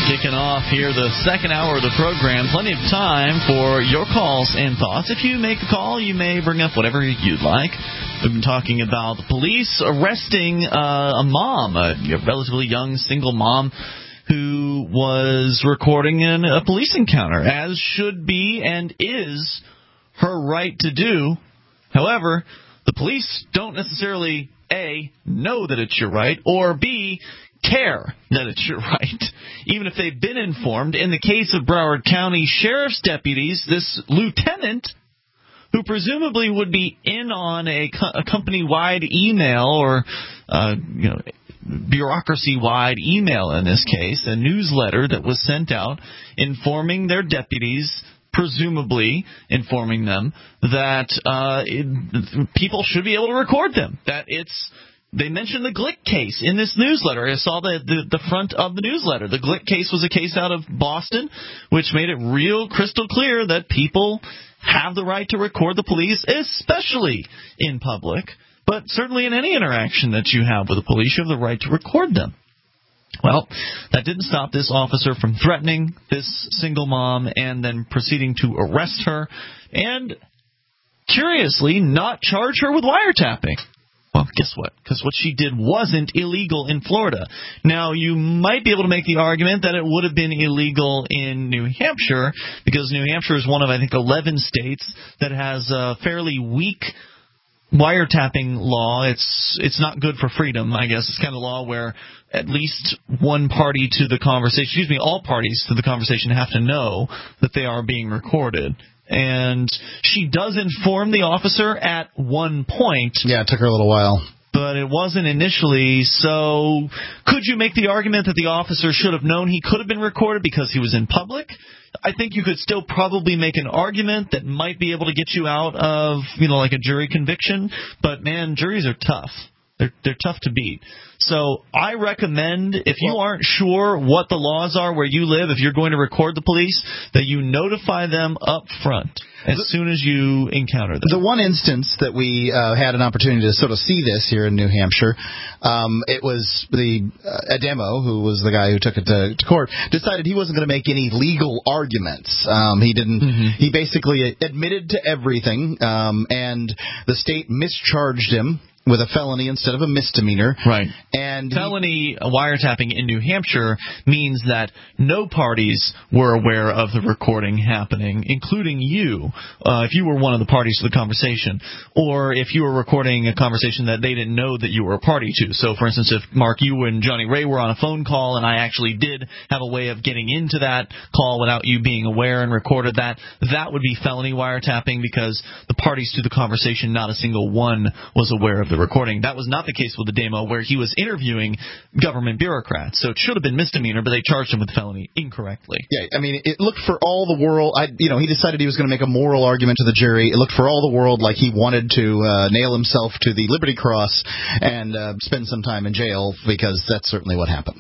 Kicking off here the second hour of the program. Plenty of time for your calls and thoughts. If you make a call, you may bring up whatever you'd like. We've been talking about the police arresting a mom, a relatively young single mom, who was recording a police encounter, as should be and is her right to do. However, the police don't necessarily, A, know that it's your right, or B, care that it's your right, even if they've been informed. In the case of Broward County Sheriff's deputies, this lieutenant, who presumably would be in on a company-wide email or bureaucracy-wide email in this case, a newsletter that was sent out informing their deputies, presumably informing them that people should be able to record them, that they mentioned the Glick case in this newsletter. I saw the front of the newsletter. The Glick case was a case out of Boston, which made it real crystal clear that people have the right to record the police, especially in public, but certainly in any interaction that you have with the police, you have the right to record them. Well, that didn't stop this officer from threatening this single mom and then proceeding to arrest her and, curiously, not charge her with wiretapping. Well, guess what? Because what she did wasn't illegal in Florida. Now, you might be able to make the argument that it would have been illegal in New Hampshire, because New Hampshire is one of, I think, 11 states that has a fairly weak wiretapping law. It's not good for freedom, I guess. It's kind of law where at least one party to the conversation, all parties to the conversation have to know that they are being recorded. And she does inform the officer at one point. Yeah, it took her a little while. But it wasn't initially. So could you make the argument that the officer should have known he could have been recorded because he was in public? I think you could still probably make an argument that might be able to get you out of, like a jury conviction. But, man, juries are tough. They're tough to beat. So I recommend, if you aren't sure what the laws are where you live, if you're going to record the police, that you notify them up front as soon as you encounter them. The one instance that we had an opportunity to sort of see this here in New Hampshire, it was Ademo, who was the guy who took it to court, decided he wasn't going to make any legal arguments. He didn't. Mm-hmm. He basically admitted to everything, and the state mischarged him with a felony instead of a misdemeanor. Right. And felony wiretapping in New Hampshire means that no parties were aware of the recording happening, including you, if you were one of the parties to the conversation, or if you were recording a conversation that they didn't know that you were a party to. So, for instance, if, Mark, you and Johnny Ray were on a phone call and I actually did have a way of getting into that call without you being aware and recorded that, that would be felony wiretapping because the parties to the conversation, not a single one was aware of the recording. That was not the case with the demo where he was interviewing government bureaucrats. So it should have been misdemeanor, but they charged him with felony incorrectly. Yeah, I mean, it looked for all the world. He decided he was going to make a moral argument to the jury. It looked for all the world like he wanted to nail himself to the Liberty Cross and spend some time in jail, because that's certainly what happened.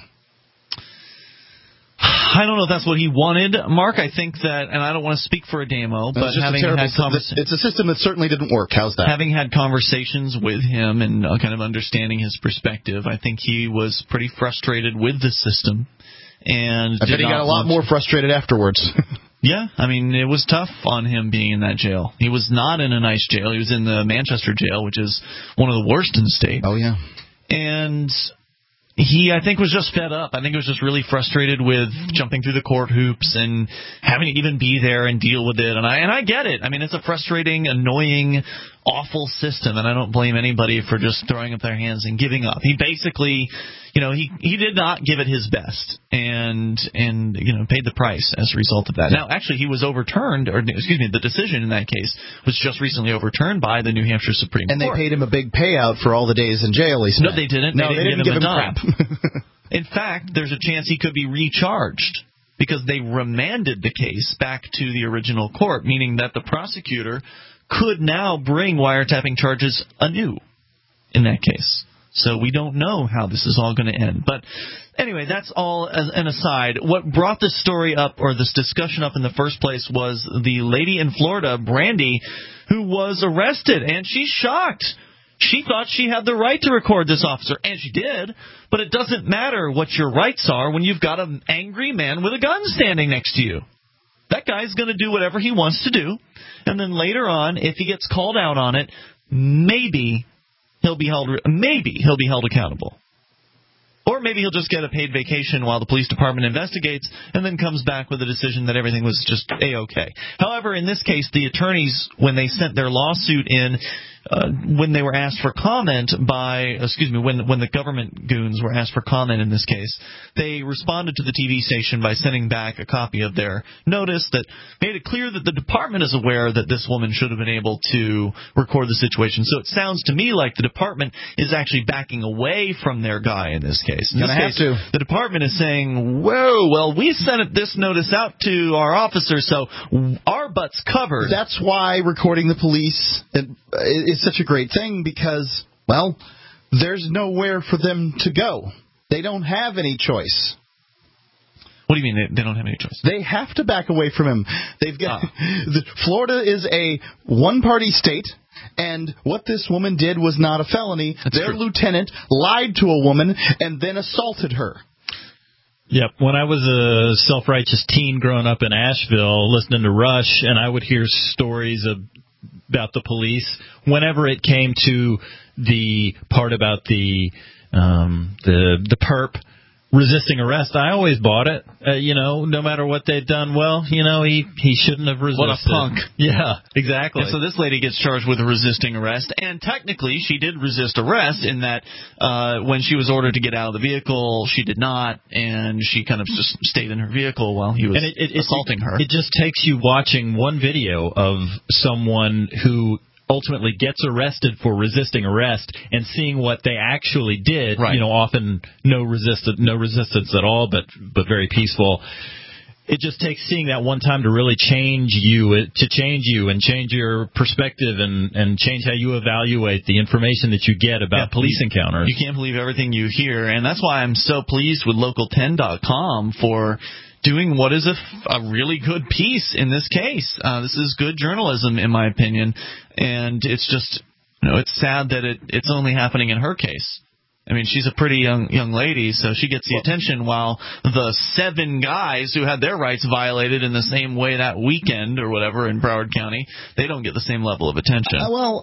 I don't know if that's what he wanted, Mark. I think that, and I don't want to speak for Ademo, but having had it's a system that certainly didn't work. How's that? Having had conversations with him and kind of understanding his perspective, I think he was pretty frustrated with the system. And I bet he got a lot more frustrated afterwards. Yeah, I mean, it was tough on him being in that jail. He was not in a nice jail. He was in the Manchester jail, which is one of the worst in the state. Oh, yeah. And he, I think, was just fed up. I think he was just really frustrated with jumping through the court hoops and having to even be there and deal with it. And I get it. I mean, it's a frustrating, annoying, awful system, and I don't blame anybody for just throwing up their hands and giving up. He basically, he did not give it his best and paid the price as a result of that. Now, actually, he was overturned, the decision in that case was just recently overturned by the New Hampshire Supreme Court. And they paid him a big payout for all the days in jail he spent. No, they didn't. No, they didn't give him crap. In fact, there's a chance he could be recharged because they remanded the case back to the original court, meaning that the prosecutor could now bring wiretapping charges anew in that case. So we don't know how this is all going to end. But anyway, that's all as an aside. What brought this story up, or this discussion up in the first place, was the lady in Florida, Brandy, who was arrested, and she's shocked. She thought she had the right to record this officer, and she did, but it doesn't matter what your rights are when you've got an angry man with a gun standing next to you. That guy's going to do whatever he wants to do, and then later on, if he gets called out on it, maybe he'll be held accountable. Or maybe he'll just get a paid vacation while the police department investigates and then comes back with a decision that everything was just A-okay. However, in this case, the attorneys, when they sent their lawsuit in, when they were asked for comment when the government goons were asked for comment in this case, they responded to the TV station by sending back a copy of their notice that made it clear that the department is aware that this woman should have been able to record the situation. So it sounds to me like the department is actually backing away from their guy in this case. In this case, the department is saying, whoa, well, we sent this notice out to our officers, so our butt's covered. That's why recording the police is such a great thing, because, well, there's nowhere for them to go. They don't have any choice. What do you mean they don't have any choice? They have to back away from him. They've got Florida is a one-party state, and what this woman did was not a felony. Their lieutenant lied to a woman and then assaulted her. Yep. When I was a self-righteous teen growing up in Asheville, listening to Rush, and I would hear stories about the police, whenever it came to the part about the perp resisting arrest, I always bought it. No matter what they'd done, well, he shouldn't have resisted. What a punk. Yeah, exactly. And so this lady gets charged with resisting arrest, and technically she did resist arrest in that when she was ordered to get out of the vehicle, she did not, and she kind of just stayed in her vehicle while he was assaulting her. It just takes you watching one video of someone who ultimately gets arrested for resisting arrest and seeing what they actually did. Right. Often no resistance at all, but very peaceful. It just takes seeing that one time to really change you and change your perspective and change how you evaluate the information that you get about police encounters. You can't believe everything you hear, and that's why I'm so pleased with Local10.com for doing what is a really good piece in this case. This is good journalism, in my opinion, and it's just, it's sad that it's only happening in her case. I mean, she's a pretty young lady, so she gets the attention, while the 7 guys who had their rights violated in the same way that weekend or whatever in Broward County, they don't get the same level of attention.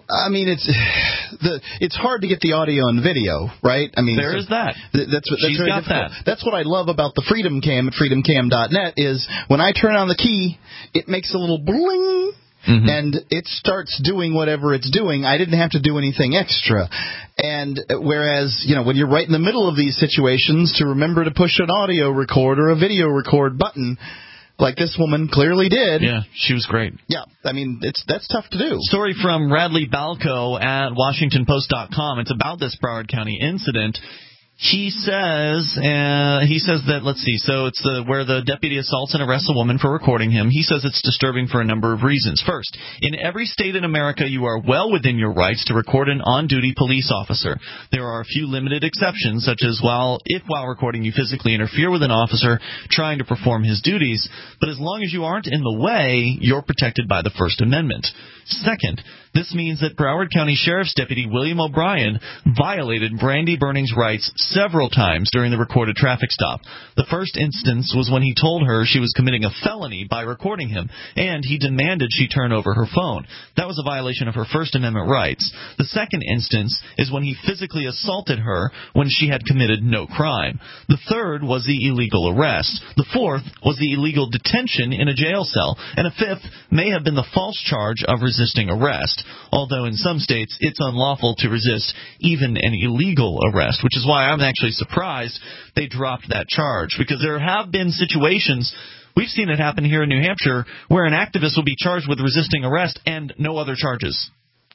It's hard to get the audio and video, right? I mean, there is that. That's She's very got difficult. that. That's what I love about the Freedom Cam at freedomcam.net is when I turn on the key, it makes a little bling. Mm-hmm. And it starts doing whatever it's doing. I didn't have to do anything extra. And whereas, when you're right in the middle of these situations, to remember to push an audio record or a video record button, like this woman clearly did. Yeah, she was great. Yeah, I mean, that's tough to do. Story from Radley Balco at WashingtonPost.com. It's about this Broward County incident. He says that, let's see, so it's where the deputy assaults and arrests a woman for recording him. He says it's disturbing for a number of reasons. First, in every state in America, you are well within your rights to record an on-duty police officer. There are a few limited exceptions, such as while recording you physically interfere with an officer trying to perform his duties, but as long as you aren't in the way, you're protected by the First Amendment. Second, this means that Broward County Sheriff's Deputy William O'Brien violated Brandy Burning's rights several times during the recorded traffic stop. The first instance was when he told her she was committing a felony by recording him, and he demanded she turn over her phone. That was a violation of her First Amendment rights. The second instance is when he physically assaulted her when she had committed no crime. The third was the illegal arrest. The fourth was the illegal detention in a jail cell. And a fifth may have been the false charge of resisting arrest. Although in some states it's unlawful to resist even an illegal arrest, which is why I'm actually surprised they dropped that charge, because there have been situations, we've seen it happen here in New Hampshire, where an activist will be charged with resisting arrest and no other charges.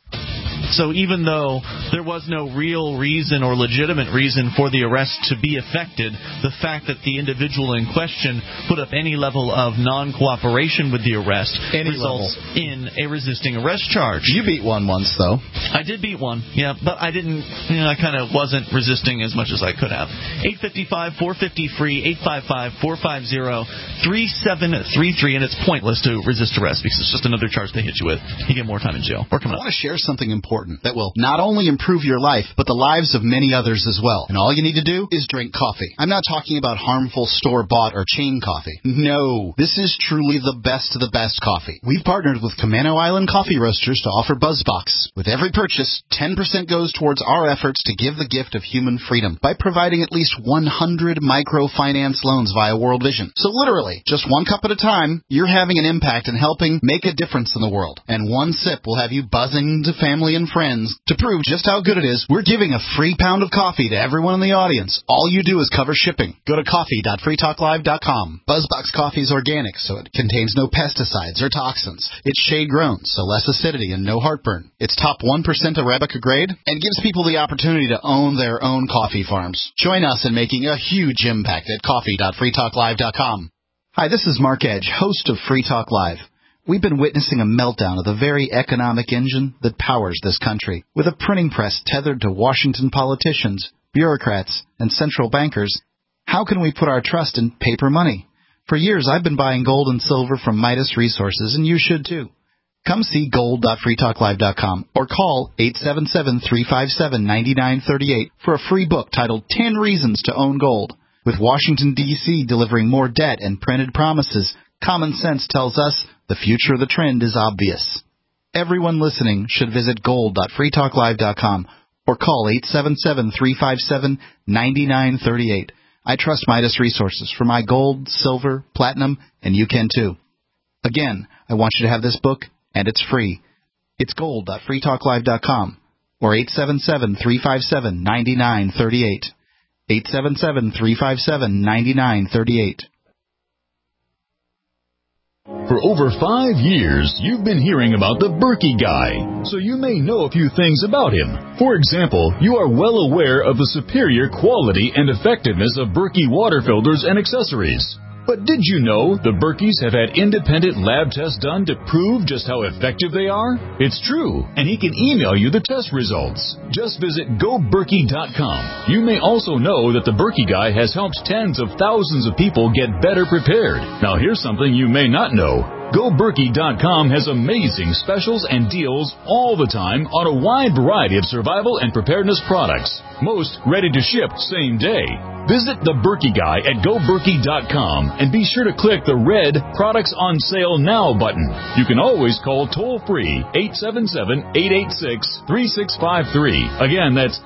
So even though there was no real reason or legitimate reason for the arrest to be effected, the fact that the individual in question put up any level of non-cooperation with the arrest results in a resisting arrest charge. You beat one once, though. I did beat one, yeah, but I didn't, I kind of wasn't resisting as much as I could have. 855-450-FREE, 855-450-3733, and it's pointless to resist arrest because it's just another charge they hit you with. You get more time in jail. We're coming up. I want to share something important important that will not only improve your life, but the lives of many others as well. And all you need to do is drink coffee. I'm not talking about harmful store-bought or chain coffee. No, this is truly the best of the best coffee. We've partnered with Camano Island Coffee Roasters to offer BuzzBox. With every purchase, 10% goes towards our efforts to give the gift of human freedom by providing at least 100 microfinance loans via World Vision. So literally, just one cup at a time, you're having an impact and helping make a difference in the world. And one sip will have you buzzing to family and friends. To prove just how good it is, we're giving a free pound of coffee to everyone in the audience. All you do is cover shipping. Go to coffee.freetalklive.com. BuzzBox coffee is organic, so it contains no pesticides or toxins. It's shade-grown, so less acidity and no heartburn. It's top 1% Arabica grade and gives people the opportunity to own their own coffee farms. Join us in making a huge impact at coffee.freetalklive.com. Hi, this is Mark Edge, host of Free Talk Live. We've been witnessing a meltdown of the very economic engine that powers this country. With a printing press tethered to Washington politicians, bureaucrats, and central bankers, how can we put our trust in paper money? For years, I've been buying gold and silver from Midas Resources, and you should too. Come see gold.freetalklive.com or call 877-357-9938 for a free book titled 10 Reasons to Own Gold. With Washington, D.C. delivering more debt and printed promises, common sense tells us the future of the trend is obvious. Everyone listening should visit gold.freetalklive.com or call 877-357-9938. I trust Midas Resources for my gold, silver, platinum, and you can too. Again, I want you to have this book, and it's free. It's gold.freetalklive.com or 877-357-9938. 877-357-9938. For over 5 years, you've been hearing about the Berkey Guy, so you may know a few things about him. For example, you are well aware of the superior quality and effectiveness of Berkey water filters and accessories. But did you know the Berkeys have had independent lab tests done to prove just how effective they are? It's true, and he can email you the test results. Just visit GoBerkey.com. You may also know that the Berkey Guy has helped tens of thousands of people get better prepared. Now here's something you may not know. GoBerkey.com has amazing specials and deals all the time on a wide variety of survival and preparedness products. Most ready to ship same day. Visit the Berkey Guy at GoBerkey.com and be sure to click the red Products on Sale Now button. You can always call toll-free 877-886-3653. Again, that's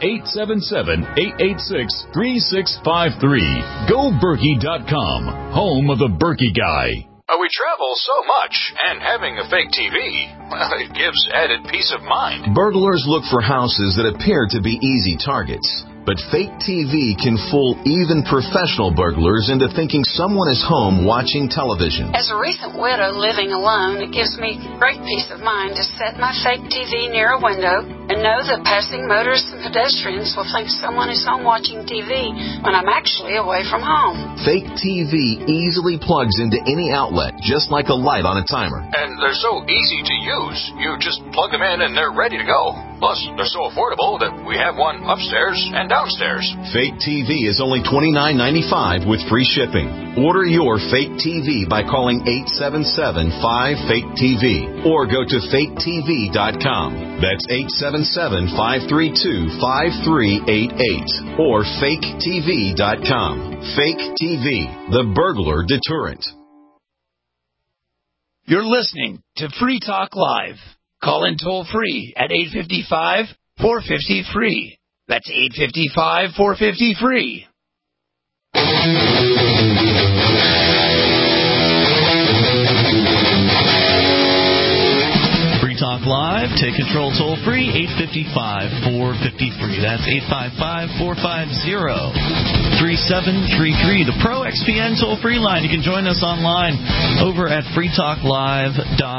877-886-3653. GoBerkey.com, home of the Berkey Guy. We travel so much, and having a fake TV, well, it gives added peace of mind. Burglars look for houses that appear to be easy targets. But fake TV can fool even professional burglars into thinking someone is home watching television. As a recent widow living alone, it gives me great peace of mind to set my fake TV near a window and know that passing motorists and pedestrians will think someone is home watching TV when I'm actually away from home. Fake TV easily plugs into any outlet, just like a light on a timer. And they're so easy to use. You just plug them in and they're ready to go. Plus, they're so affordable that we have one upstairs and downstairs. Fake TV is only $29.95 with free shipping. Order your fake TV by calling 877-5FAKE-TV or go to faketv.com. That's 877-532-5388 or faketv.com. Fake TV, the burglar deterrent. You're listening to Free Talk Live. Call in toll-free at 855-450-FREE. That's 855-450-FREE. Free Talk Live. Take control toll-free, 855-450-FREE. That's 855-450-3733. The Pro XPN toll-free line. You can join us online over at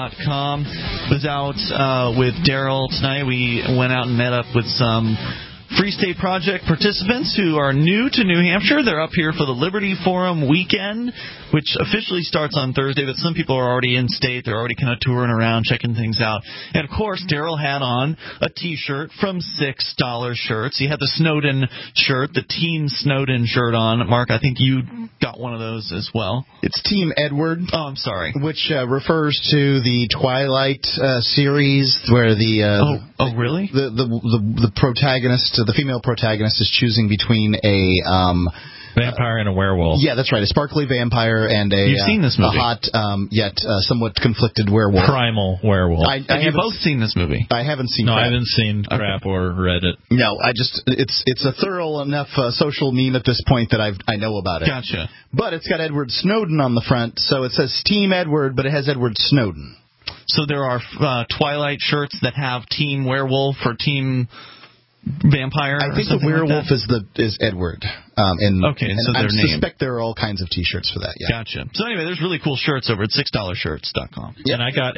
freetalklive.com. Was out with Daryl tonight. We went out and met up with some Free State Project participants who are new to New Hampshire. They're up here for the Liberty Forum weekend, which officially starts on Thursday, but some people are already in state. They're already kind of touring around, checking things out. And, of course, Daryl had on a T-shirt from $6 Shirts. He had the Snowden shirt, the Team Snowden shirt on. Mark, I think you got one of those as well. It's Team Edward. Oh, I'm sorry. Which refers to the Twilight series where the really? The protagonist, the female protagonist, is choosing between a vampire and a werewolf. Yeah, that's right. A sparkly vampire and a You've seen this movie. a hot yet somewhat conflicted werewolf. Primal werewolf. Have you both seen this movie? I haven't seen. No, Crap. I haven't seen Crap or read it. No, it's a thorough enough social meme at this point that I know about it. Gotcha. But it's got Edward Snowden on the front, so it says Team Edward, but it has Edward Snowden. So there are Twilight shirts that have Team Werewolf or Team Vampire. I think the werewolf is Edward. And I suspect there are all kinds of T-shirts for that. Yeah. Gotcha. So anyway, there's really cool shirts over at $6shirts.com. Yeah. And I got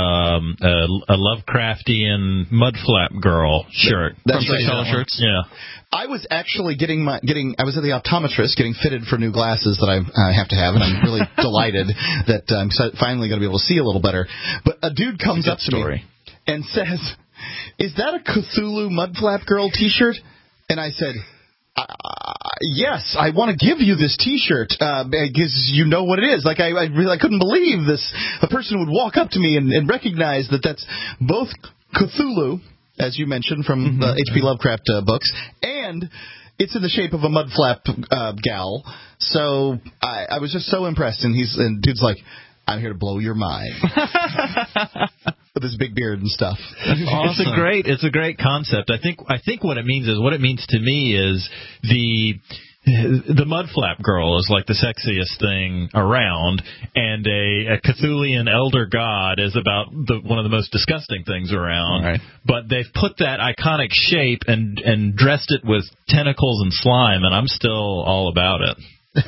a Lovecraftian Mudflap Girl shirt. That's from $6 Shirts. Yeah. I was actually I was at the optometrist getting fitted for new glasses that I have to have, and I'm really delighted that I'm finally going to be able to see a little better. But a dude comes up to me and says, "Is that a Cthulhu Mudflap Girl T-shirt?" And I said, yes, I want to give you this T-shirt because you know what it is. Like I couldn't believe this. A person would walk up to me and recognize that that's both Cthulhu, as you mentioned from the H.P. Lovecraft books, and it's in the shape of a mudflap gal. So I was just so impressed. And dude's like, "I'm here to blow your mind." With his big beard and stuff. Awesome. It's a great concept. I think what it means to me is the Mudflap Girl is like the sexiest thing around, and a Cthulian elder god is about one of the most disgusting things around. Right. But they've put that iconic shape and dressed it with tentacles and slime, and I'm still all about it.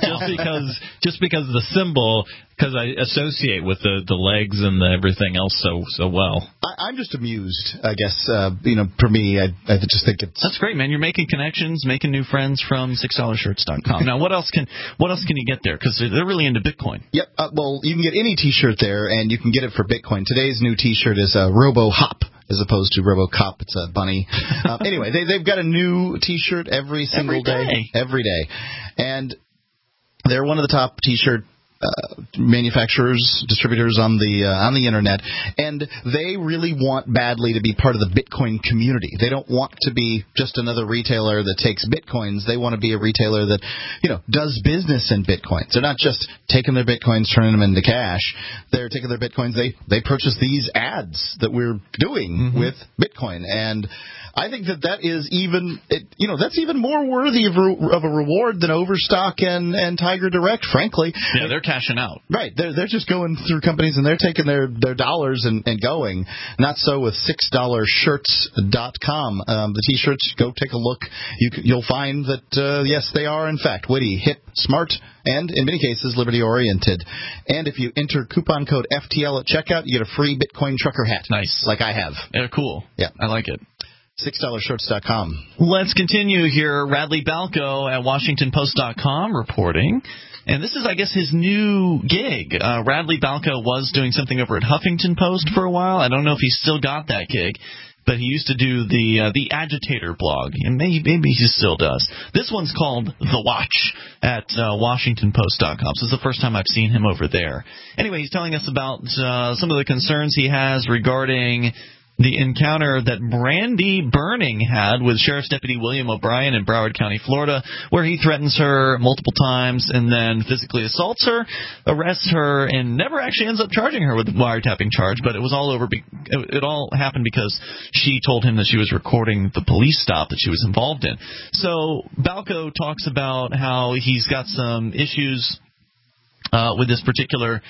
Just because the symbol, because I associate with the legs and everything else so well. I'm just amused, I guess. For me, I just think it's... That's great, man. You're making connections, making new friends from $6shirts.com. Now, what else can you get there? Because they're really into Bitcoin. Yep. Well, you can get any T-shirt there, and you can get it for Bitcoin. Today's new T-shirt is Robo Hop, as opposed to RoboCop. It's a bunny. Anyway, they've got a new T-shirt every single day. Every day. And they're one of the top T-shirt manufacturers, distributors on the internet, and they really want badly to be part of the Bitcoin community. They don't want to be just another retailer that takes Bitcoins. They want to be a retailer that, does business in Bitcoins. They're not just taking their Bitcoins, turning them into cash. They're taking their Bitcoins. They purchase these ads that we're doing with Bitcoin, and I think that is that's even more worthy of a reward than Overstock and Tiger Direct, frankly. Yeah, they're cashing out. Right. They're just going through companies and they're taking their dollars and going. Not so with $6shirts.com. The T-shirts, go take a look. You'll find that, yes, they are, in fact, witty, hip, smart, and, in many cases, liberty-oriented. And if you enter coupon code FTL at checkout, you get a free Bitcoin trucker hat. Nice. Like I have. They're cool. Yeah. I like it. $6shirts.com. Let's continue here. Radley Balco at WashingtonPost.com reporting. And this is, I guess, his new gig. Radley Balco was doing something over at Huffington Post for a while. I don't know if he's still got that gig, but he used to do the Agitator blog, and maybe he still does. This one's called The Watch at WashingtonPost.com. So it's the first time I've seen him over there. Anyway, he's telling us about some of the concerns he has regarding the encounter that Brandy Burning had with Sheriff's Deputy William O'Brien in Broward County, Florida, where he threatens her multiple times and then physically assaults her, arrests her, and never actually ends up charging her with the wiretapping charge. But it was all over. It all happened because she told him that she was recording the police stop that she was involved in. So Balco talks about how he's got some issues with this particular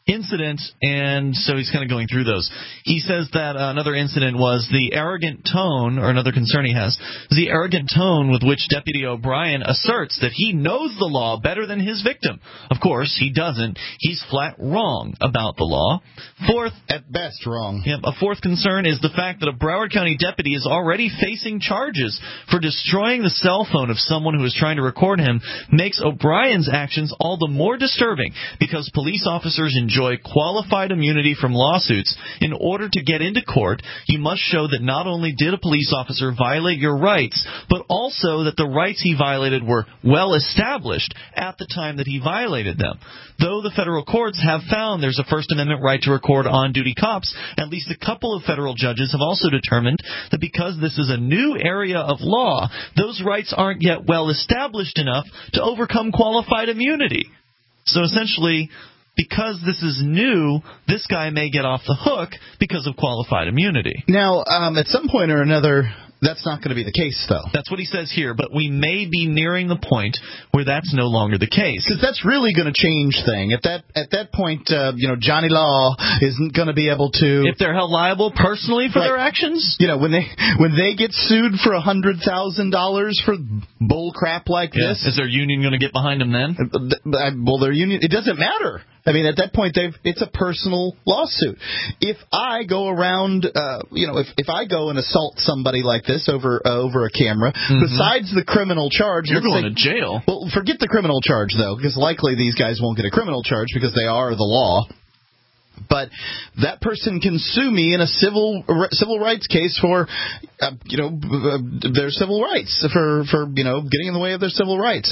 incident, and so he's kind of going through those. He says that another incident was the arrogant tone, or another concern he has, is the arrogant tone with which Deputy O'Brien asserts that he knows the law better than his victim. Of course, he doesn't. He's flat wrong about the law. Fourth, at best, wrong. Yeah, a fourth concern is the fact that a Broward County deputy is already facing charges for destroying the cell phone of someone who is trying to record him, makes O'Brien's actions all the more disturbing because police officers enjoy qualified immunity from lawsuits. In order to get into court, you must show that not only did a police officer violate your rights, but also that the rights he violated were well established at the time that he violated them. Though the federal courts have found there's a First Amendment right to record on-duty cops, at least a couple of federal judges have also determined that because this is a new area of law, those rights aren't yet well established enough to overcome qualified immunity. So essentially, because this is new, this guy may get off the hook because of qualified immunity. Now, at some point or another, that's not going to be the case, though. That's what he says here, but we may be nearing the point where that's no longer the case. Because that's really going to change things. At that point, Johnny Law isn't going to be able to. If they're held liable personally for their actions, when they get sued for $100,000 for bull crap like this, is their union going to get behind them then? Well, their union. It doesn't matter. I mean, at that point, it's a personal lawsuit. If I go around, if I go and assault somebody like this over a camera, besides the criminal charge, you're going to jail. Well, forget the criminal charge though, because likely these guys won't get a criminal charge because they are the law. But that person can sue me in a civil rights case for, their civil rights, for getting in the way of their civil rights.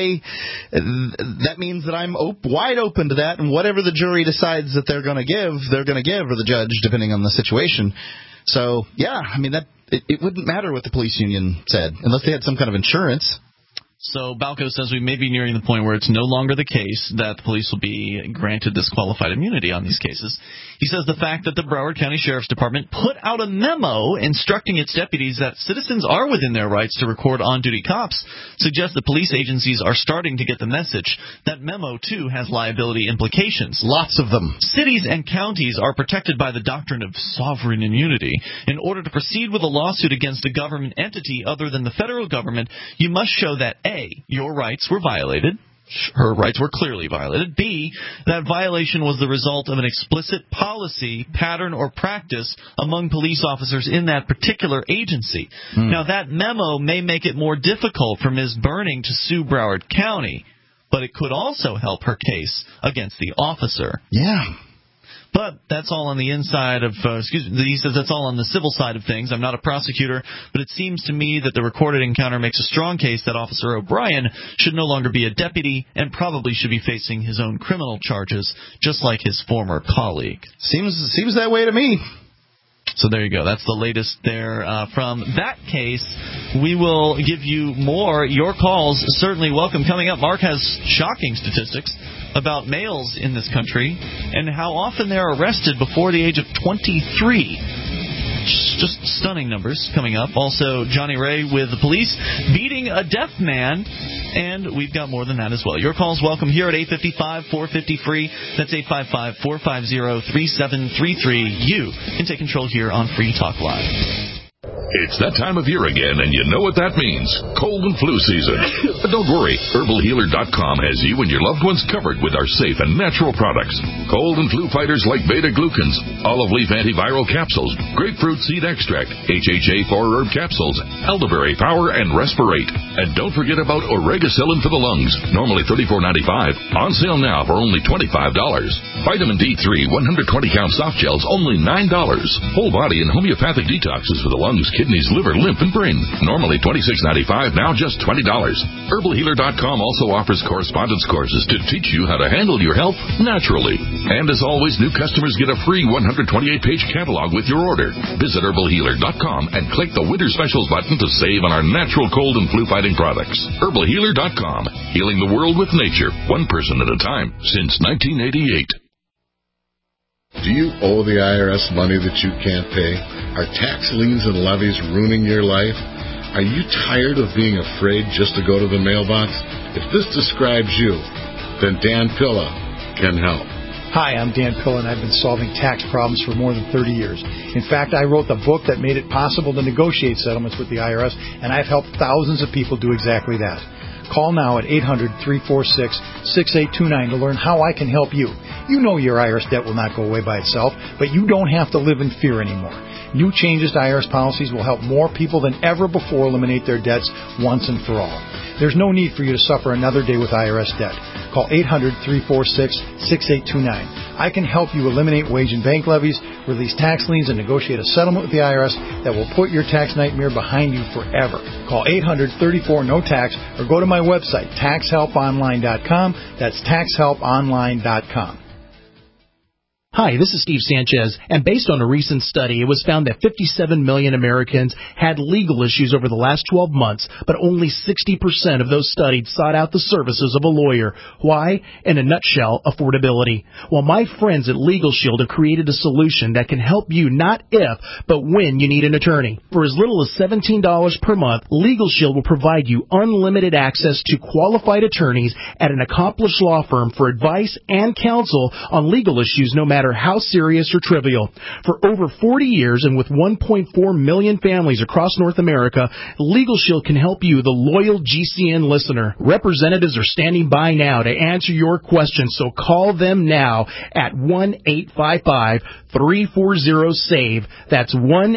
That means that I'm wide open to that, and whatever the jury decides that they're going to give, or the judge, depending on the situation. So, yeah, I mean, it wouldn't matter what the police union said, unless they had some kind of insurance. So Balco says we may be nearing the point where it's no longer the case that the police will be granted this qualified immunity on these cases. He says the fact that the Broward County Sheriff's Department put out a memo instructing its deputies that citizens are within their rights to record on-duty cops suggests that police agencies are starting to get the message. That memo, too, has liability implications. Lots of them. Cities and counties are protected by the doctrine of sovereign immunity. In order to proceed with a lawsuit against a government entity other than the federal government, you must show that A, your rights were violated. Her rights were clearly violated. B, that violation was the result of an explicit policy, pattern, or practice among police officers in that particular agency. Now, that memo may make it more difficult for Ms. Burning to sue Broward County, but it could also help her case against the officer. Yeah. But that's all on the inside of, he says that's all on the civil side of things. I'm not a prosecutor, but it seems to me that the recorded encounter makes a strong case that Officer O'Brien should no longer be a deputy and probably should be facing his own criminal charges, just like his former colleague. Seems that way to me. So there you go. That's the latest there from that case. We will give you more. Your calls certainly welcome. Coming up, Mark has shocking statistics about males in this country and how often they're arrested before the age of 23. Just stunning numbers coming up. Also, Johnny Ray with the police beating a deaf man, and we've got more than that as well. Your call's welcome here at 855-450-FREE. That's 855-450-3733. You can take control here on Free Talk Live. It's that time of year again, and you know what that means. Cold and flu season. But don't worry, HerbalHealer.com has you and your loved ones covered with our safe and natural products. Cold and flu fighters like beta-glucans, olive leaf antiviral capsules, grapefruit seed extract, HHA 4-herb capsules, elderberry power, and Respirate. And don't forget about Oregacillin for the lungs, normally $34.95. On sale now for only $25. Vitamin D3 120-count soft gels, only $9. Whole body and homeopathic detoxes for the lungs, kidneys, liver, lymph, and brain. Normally $26.95, now just $20. HerbalHealer.com also offers correspondence courses to teach you how to handle your health naturally. And as always, new customers get a free 128-page catalog with your order. Visit HerbalHealer.com and click the Winter Specials button to save on our natural cold and flu-fighting products. HerbalHealer.com, healing the world with nature, one person at a time, since 1988. Do you owe the IRS money that you can't pay? Are tax liens and levies ruining your life? Are you tired of being afraid just to go to the mailbox? If this describes you, then Dan Pilla can help. Hi, I'm Dan Pillen. I've been solving tax problems for more than 30 years. In fact, I wrote the book that made it possible to negotiate settlements with the IRS, and I've helped thousands of people do exactly that. Call now at 800-346-6829 to learn how I can help you. You know your IRS debt will not go away by itself, but you don't have to live in fear anymore. New changes to IRS policies will help more people than ever before eliminate their debts once and for all. There's no need for you to suffer another day with IRS debt. Call 800-346-6829. I can help you eliminate wage and bank levies, release tax liens, and negotiate a settlement with the IRS that will put your tax nightmare behind you forever. Call 800-34-NO-TAX or go to my website, taxhelponline.com. That's taxhelponline.com. Hi, this is Steve Sanchez, and based on a recent study, it was found that 57 million Americans had legal issues over the last 12 months, but only 60% of those studied sought out the services of a lawyer. Why? In a nutshell, affordability. Well, my friends at Legal Shield have created a solution that can help you not if, but when you need an attorney. For as little as $17 per month, Legal Shield will provide you unlimited access to qualified attorneys at an accomplished law firm for advice and counsel on legal issues no matter how serious or trivial. For over 40 years and with 1.4 million families across North America, Legal Shield can help you, the loyal GCN listener. Representatives are standing by now to answer your questions, so call them now at 1-855-340-SAVE. That's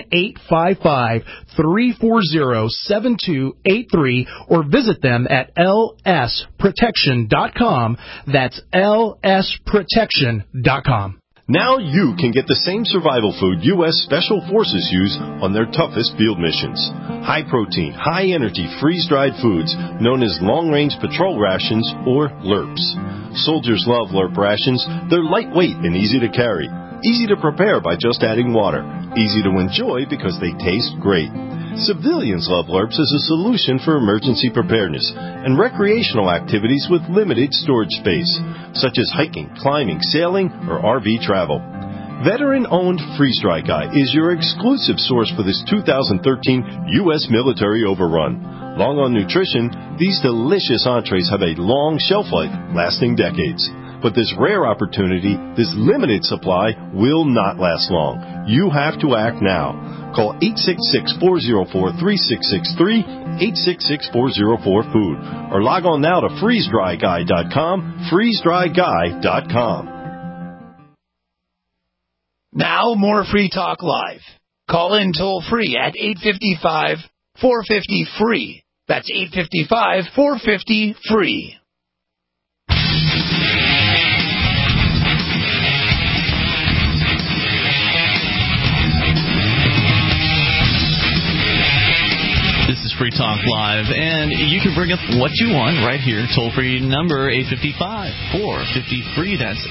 1-855-340-7283, or visit them at lsprotection.com. That's lsprotection.com. Now you can get the same survival food U.S. Special Forces use on their toughest field missions. High-protein, high-energy, freeze-dried foods known as long-range patrol rations, or LRPs. Soldiers love LRP rations. They're lightweight and easy to carry. Easy to prepare by just adding water. Easy to enjoy because they taste great. Civilians love LRPs as a solution for emergency preparedness and recreational activities with limited storage space, such as hiking, climbing, sailing, or RV travel. Veteran-owned Freeze Dry Guy is your exclusive source for this 2013 U.S. military overrun. Long on nutrition, these delicious entrees have a long shelf life, lasting decades. But this rare opportunity, this limited supply, will not last long. You have to act now. Call 866-404-3663, 866-404-FOOD, or log on now to freezedryguy.com, freezedryguy.com. Now, more Free Talk Live. Call in toll-free at 855-450-FREE. That's 855-450-FREE. This is Free Talk Live, and you can bring up what you want right here. Toll-free number 855-450-FREE. That's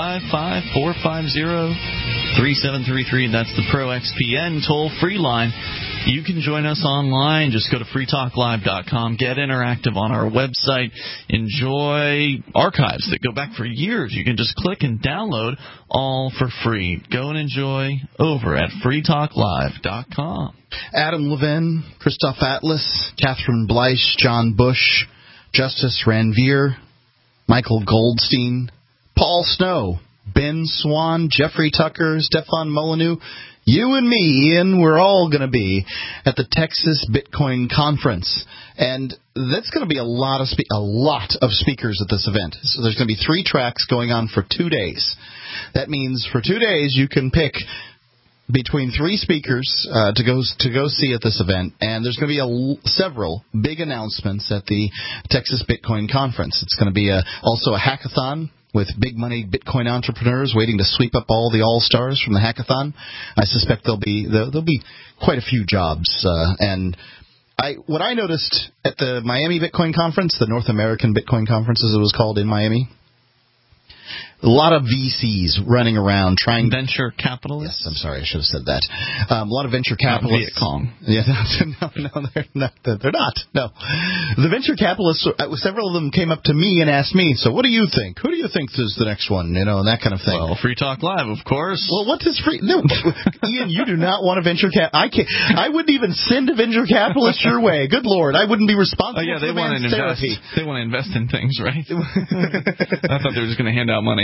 855-450-3733. That's the Pro XPN toll-free line. You can join us online. Just go to freetalklive.com. Get interactive on our website. Enjoy archives that go back for years. You can just click and download all for free. Go and enjoy over at freetalklive.com. Adam Levin, Christoph Atlas, Catherine Bleish, John Bush, Justice Ranvier, Michael Goldstein, Paul Snow, Ben Swan, Jeffrey Tucker, Stefan Molyneux, you and me, Ian, we're all going to be at the Texas Bitcoin Conference. And that's going to be a lot of speakers at this event. So there's going to be 3 tracks going on for 2 days. That means for 2 days you can pick between 3 speakers to go see at this event, and there's going to be several big announcements at the Texas Bitcoin Conference. It's going to be also a hackathon with big money Bitcoin entrepreneurs waiting to sweep up all the all-stars from the hackathon. I suspect there'll be quite a few jobs. What I noticed at the Miami Bitcoin Conference, the North American Bitcoin Conference as it was called in Miami, a lot of VCs running around trying... Venture capitalists? Yes, I'm sorry, I should have said that. A lot of venture capitalists... Not Viet Cong. Yeah, no, they're not. No. The venture capitalists, several of them came up to me and asked me, so what do you think? Who do you think is the next one? You know, and that kind of thing. Well, Free Talk Live, of course. Well, what does free... No, Ian, you do not want a venture cap... I wouldn't even send a venture capitalist your way. Good Lord, I wouldn't be responsible for the man's therapy. They want to invest in things, right? I thought they were just going to hand out money.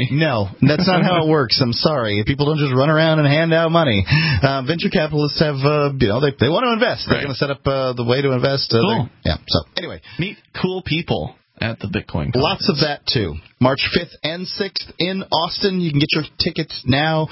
money. No, that's not how it works. I'm sorry. People don't just run around and hand out money. Venture capitalists have, they want to invest. They're going to set up the way to invest. Cool. So anyway. Meet cool people at the Bitcoin conference. Lots of that, too. March 5th and 6th in Austin. You can get your tickets now.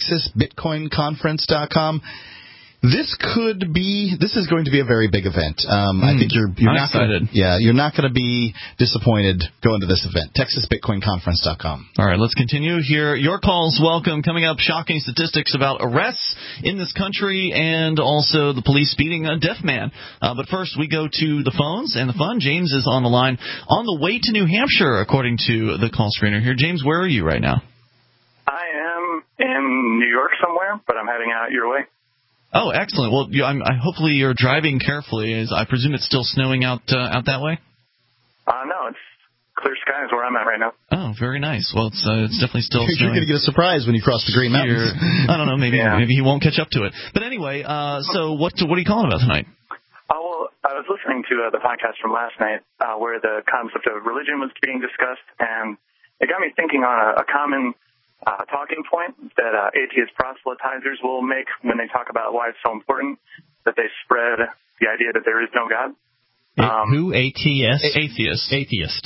TexasBitcoinConference.com. This is going to be a very big event. I think you're not excited. You're not going to be disappointed going to this event. TexasBitcoinConference.com. All right, let's continue here. Your calls welcome. Coming up, shocking statistics about arrests in this country and also the police beating a deaf man. But first, we go to the phones and the fun. James is on the line on the way to New Hampshire, according to the call screener here. James, where are you right now? I am in New York somewhere, but I'm heading out your way. Oh, excellent. Well, hopefully you're driving carefully. I presume it's still snowing out that way? No, it's clear skies where I'm at right now. Oh, very nice. Well, it's definitely still snowing. You're going to get a surprise when you cross the Green Mountains. I don't know. Maybe he won't catch up to it. But anyway, so what are you calling about tonight? Well, I was listening to the podcast from last night where the concept of religion was being discussed, and it got me thinking on a common talking point that atheist proselytizers will make when they talk about why it's so important that they spread the idea that there is no God. Who? Atheist? Atheist.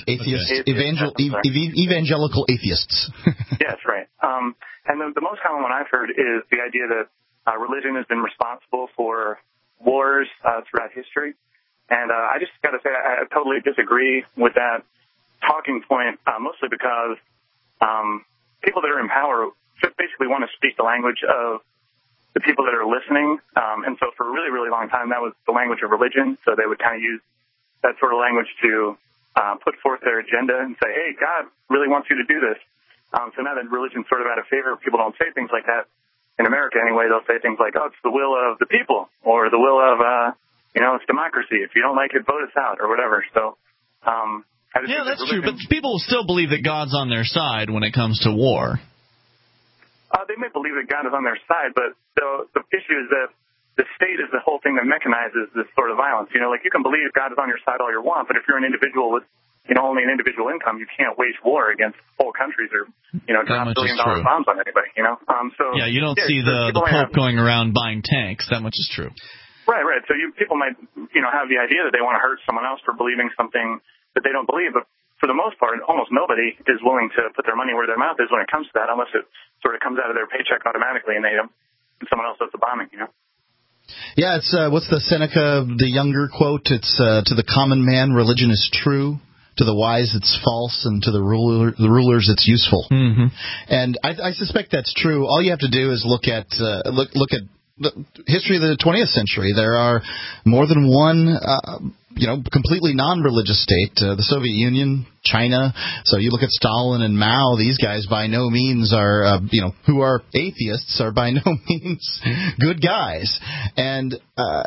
Evangelical atheists. Yes, right. And the most common one I've heard is the idea that religion has been responsible for wars throughout history. And I just got to say I totally disagree with that talking point, mostly because people that are in power basically want to speak the language of the people that are listening. And so for a really, really long time, that was the language of religion. So they would kind of use that sort of language to put forth their agenda and say, hey, God really wants you to do this. So now that religion's sort of out of favor, people don't say things like that. In America, anyway, they'll say things like, oh, it's the will of the people, or the will of, it's democracy. If you don't like it, vote us out, or whatever. So, that's true, but people still believe that God's on their side when it comes to war. They may believe that God is on their side, but the issue is that the state is the whole thing that mechanizes this sort of violence. You can believe God is on your side all you want, but if you're an individual with, only an individual income, you can't wage war against whole countries or, drop $1 billion bombs on anybody, you don't see the Pope going around buying tanks. That much is true. Right. So people might, have the idea that they want to hurt someone else for believing something that they don't believe, but for the most part, almost nobody is willing to put their money where their mouth is when it comes to that, unless it sort of comes out of their paycheck automatically and someone else does the bombing, Yeah, it's what's the Seneca the Younger quote? It's to the common man, religion is true. To the wise, it's false, and to the rulers, it's useful. Mm-hmm. And I suspect that's true. All you have to do is look at the history of the 20th century. There are more than one, completely non-religious state. The Soviet Union, China. So you look at Stalin and Mao. These guys by no means are, who are atheists, are by no means good guys. And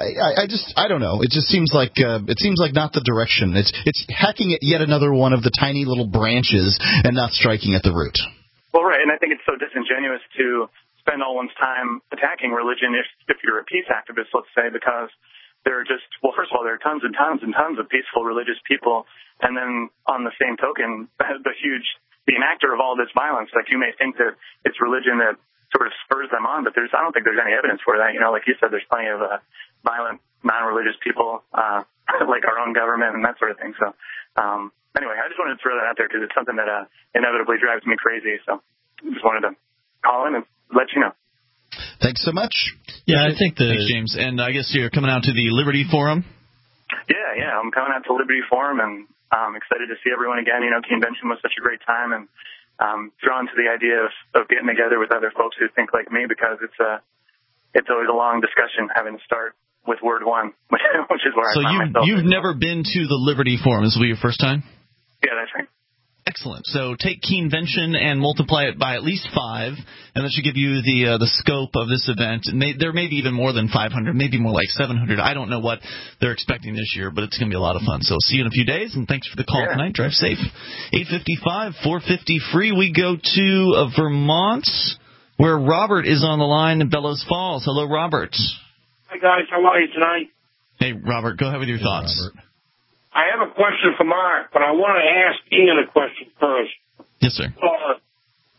I don't know. It just seems like not the direction. It's hacking at yet another one of the tiny little branches and not striking at the root. Well, right, and I think it's so disingenuous to spend all one's time attacking religion if you're a peace activist, let's say, because there are first of all, there are tons and tons and tons of peaceful religious people, and then on the same token, the enactor of all this violence, like you may think that it's religion that sort of spurs them on, but I don't think there's any evidence for that. Like you said, there's plenty of violent, non-religious people, like our own government and that sort of thing. So, anyway, I just wanted to throw that out there because it's something that inevitably drives me crazy. So, just wanted to call in and let you know. Thanks so much. Yeah, I think Thanks, James. And I guess you're coming out to the Liberty Forum? Yeah, I'm coming out to Liberty Forum, and I'm excited to see everyone again. Convention was such a great time, and drawn to the idea of getting together with other folks who think like me, because it's always a long discussion having to start with word one, which is where I find myself. So you've never been to the Liberty Forum. This will be your first time? Yeah, that's right. Excellent. So take Keenvention and multiply it by at least 5, and that should give you the scope of this event. There may be even more than 500, maybe more like 700. I don't know what they're expecting this year, but it's going to be a lot of fun. So see you in a few days, and thanks for the call tonight. Drive safe. 855-450 free. We go to Vermont, where Robert is on the line in Bellows Falls. Hello, Robert. Hi, guys. How are you tonight? Hey, Robert. Go ahead with your thoughts. Robert. I have a question for Mark, but I want to ask Ian a question first. Yes, sir.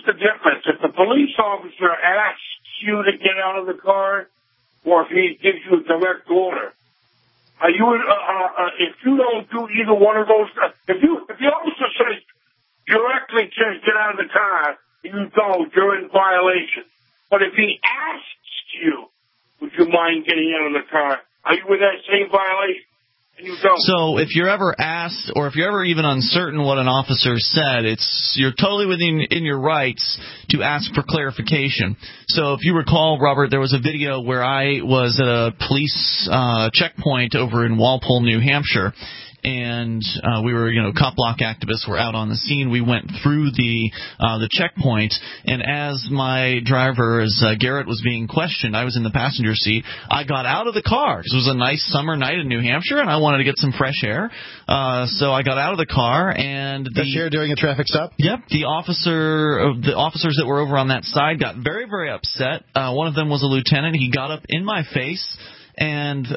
the difference? If the police officer asks you to get out of the car, or if he gives you a direct order, are you? If you don't do either one of those, if the officer says directly to get out of the car, you don't, you're in violation. But if he asks you, would you mind getting out of the car? Are you in that same violation? And you don't. So if you're ever asked, or if you're ever even uncertain what an officer said, you're totally within your rights to ask for clarification. So if you recall, Robert, there was a video where I was at a police checkpoint over in Walpole, New Hampshire. And we were, cop block activists were out on the scene. We went through the checkpoint, and as my driver, as Garrett was being questioned, I was in the passenger seat. I got out of the car because it was a nice summer night in New Hampshire, and I wanted to get some fresh air. So I got out of the car, and fresh air during a traffic stop. Yep, the officers that were over on that side got very, very upset. One of them was a lieutenant. He got up in my face, and